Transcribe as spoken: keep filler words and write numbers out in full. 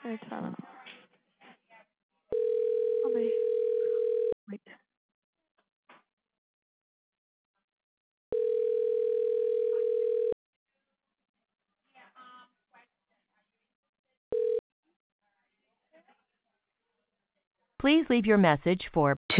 Very Tylenol. Let me wait. Please leave your message for